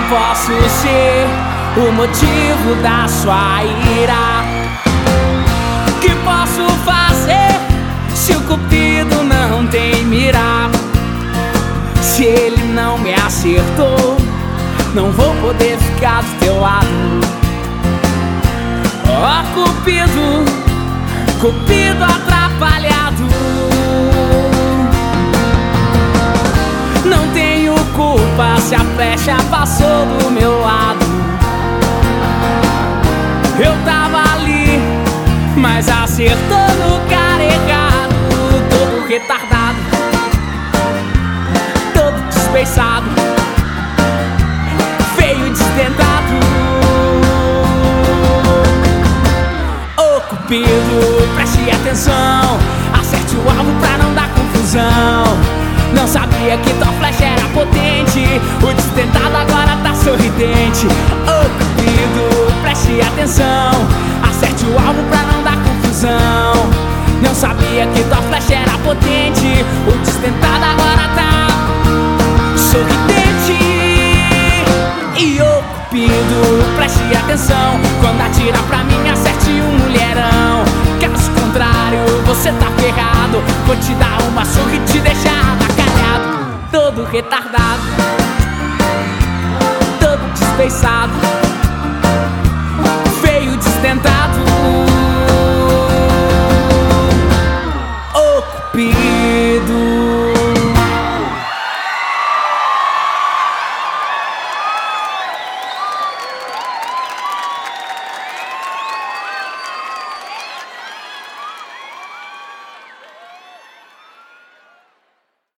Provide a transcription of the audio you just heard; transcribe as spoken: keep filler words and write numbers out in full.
posso ser o motivo da sua ira. Que posso fazer se o cupido não tem mira? Se ele não me acertou, não vou poder ficar do teu lado. Ó oh, cupido, cupido atrapalhado. Não tenho culpa se a flecha passou do meu lado. Eu tava ali, mas acertou no cara errado. Todo retardado, todo despeçado, feio, desdentado. Ô cupido, preste atenção, acerte o alvo pra não dar confusão. Não sabia que tua flecha era potente, o desdentado agora tá sorridente. Ô cupido, preste atenção, acerte o alvo pra não dar confusão. Não sabia que tua flecha era potente, o desdentado agora tá sorridente. E ô cupido, preste atenção, quando atira pra mim acerte um mulherão. Caso contrário você tá ferrado, vou te dar uma surra e te deixar avacalhado. Todo retardado, todo despeçado, feio, desdentado. Ô cupido,